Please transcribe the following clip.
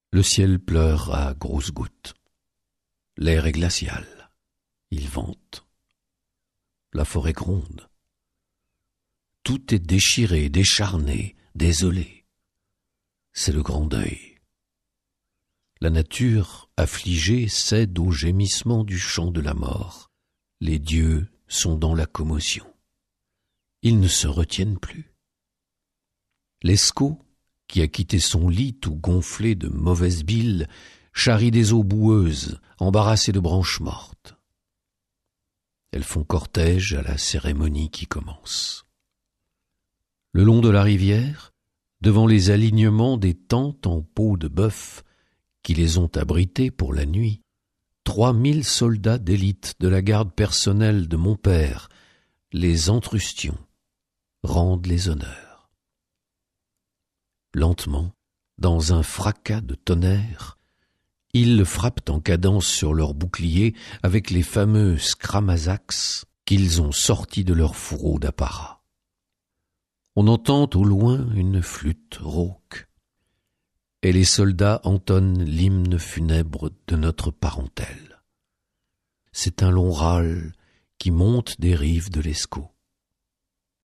Le ciel pleure à grosses gouttes. L'air est glacial. Il vente. La forêt gronde. Tout est déchiré, décharné, désolé. C'est le grand deuil. La nature, affligée, cède au gémissement du chant de la mort. Les dieux sont dans la commotion. Ils ne se retiennent plus. L'escaut, qui a quitté son lit tout gonflé de mauvaises biles, charrie des eaux boueuses, embarrassées de branches mortes. Elles font cortège à la cérémonie qui commence. Le long de la rivière, devant les alignements des tentes en peau de bœuf qui les ont abrités pour la nuit, 3000 soldats d'élite de la garde personnelle de mon père, les Antrustions, rendent les honneurs. Lentement, dans un fracas de tonnerre, ils frappent en cadence sur leurs boucliers avec les fameux scramazax qu'ils ont sortis de leur fourreau d'apparat. On entend au loin une flûte rauque, et les soldats entonnent l'hymne funèbre de notre parentèle. C'est un long râle qui monte des rives de l'Escaut.